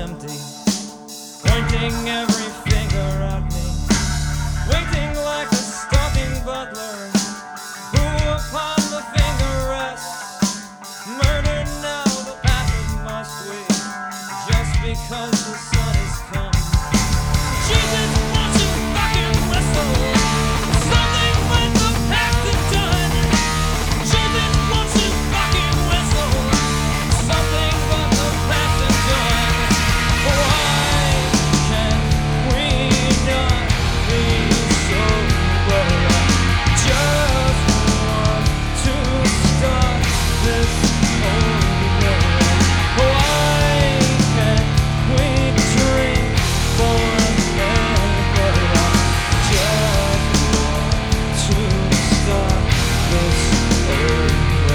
empty, pointing every finger at me, waiting like a stalking butler, who upon the finger rests. Murder now, the passage must we, just because the sun has come. Jesus wants to fucking whistle something when the past is done. Jesus wants to fucking whistle something when the past is done. Why can't we not be sober? I just want to start this over. Why can't we drink forever? I just want to start this over.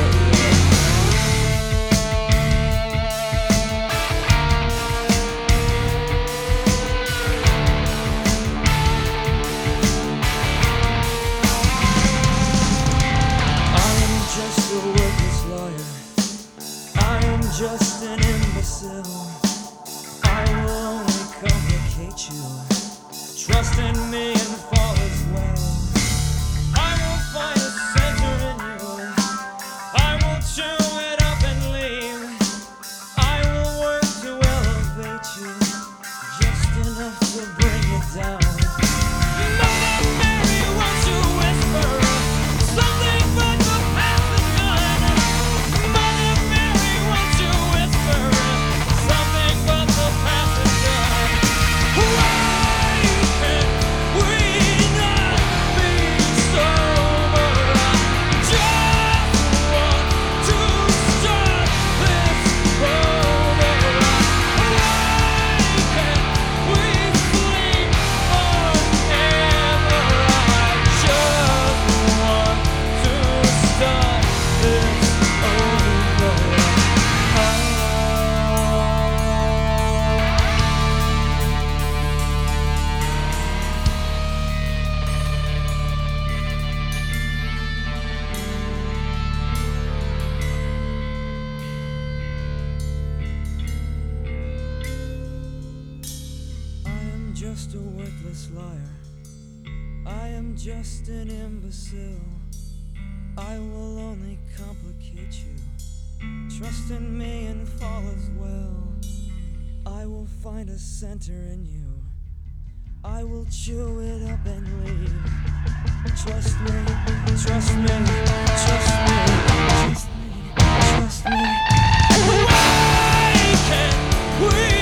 I am just a worthless liar. I am just an imbecile. I will only complicate you. Trust in me and fall as well. I will find a center in you. I will chew it up and leave. I will work to elevate you, just enough to bring you down. Mother Mary, won't you whisper something but the past is done? Mother Mary, won't you whisper something but the past is done? Why can't we not be sober? I just want to start this over. Why can't we sleep forever? I just want to start this over. I am just a worthless liar. I am just an imbecile. I will only complicate you. Trust in me and fall as well. I will find a center in you. I will chew it up and leave. Trust me, trust me, trust me, trust me, trust me. Why can't we